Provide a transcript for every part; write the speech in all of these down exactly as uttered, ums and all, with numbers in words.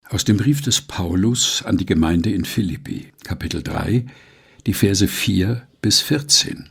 Aus dem Brief des Paulus an die Gemeinde in Philippi, Kapitel drei, die Verse vier bis vierzehn.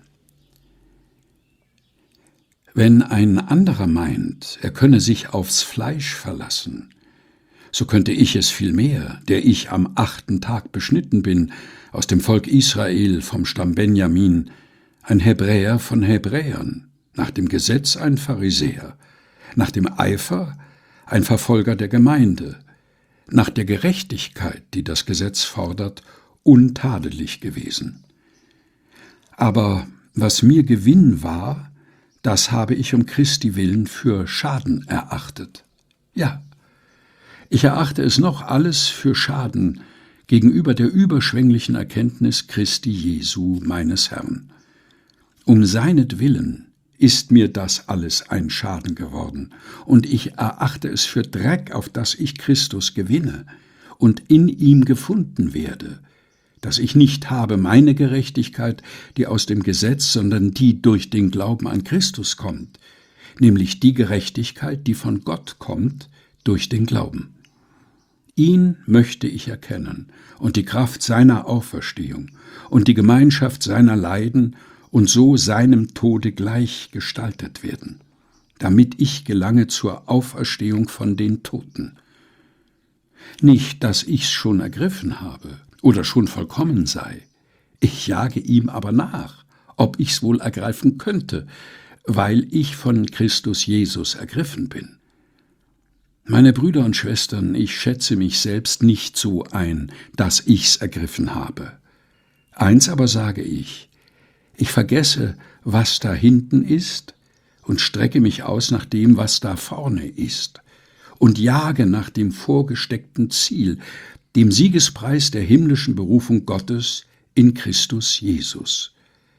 Wenn ein anderer meint, er könne sich aufs Fleisch verlassen, so könnte ich es vielmehr, der ich am achten Tag beschnitten bin, aus dem Volk Israel vom Stamm Benjamin, ein Hebräer von Hebräern, nach dem Gesetz ein Pharisäer, nach dem Eifer ein Verfolger der Gemeinde, nach der Gerechtigkeit, die das Gesetz fordert, untadelig gewesen. Aber was mir Gewinn war, das habe ich um Christi willen für Schaden erachtet. Ja, ich erachte es noch alles für Schaden gegenüber der überschwänglichen Erkenntnis Christi Jesu, meines Herrn. Um seinetwillen ist mir das alles ein Schaden geworden, und ich erachte es für Dreck, auf dass ich Christus gewinne und in ihm gefunden werde, dass ich nicht habe meine Gerechtigkeit, die aus dem Gesetz, sondern die durch den Glauben an Christus kommt, nämlich die Gerechtigkeit, die von Gott kommt, durch den Glauben. Ihn möchte ich erkennen und die Kraft seiner Auferstehung und die Gemeinschaft seiner Leiden und so seinem Tode gleich gestaltet werden, damit ich gelange zur Auferstehung von den Toten. Nicht, dass ich's schon ergriffen habe oder schon vollkommen sei, ich jage ihm aber nach, ob ich's wohl ergreifen könnte, weil ich von Christus Jesus ergriffen bin. Meine Brüder und Schwestern, ich schätze mich selbst nicht so ein, dass ich's ergriffen habe. Eins aber sage ich: Ich vergesse, was da hinten ist, und strecke mich aus nach dem, was da vorne ist, und jage nach dem vorgesteckten Ziel, dem Siegespreis der himmlischen Berufung Gottes in Christus Jesus.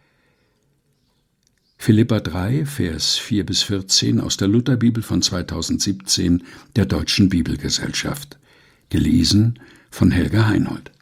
Philipper drei, Vers vier bis vierzehn aus der Lutherbibel von zweitausendsiebzehn der Deutschen Bibelgesellschaft. Gelesen von Helga Heinold.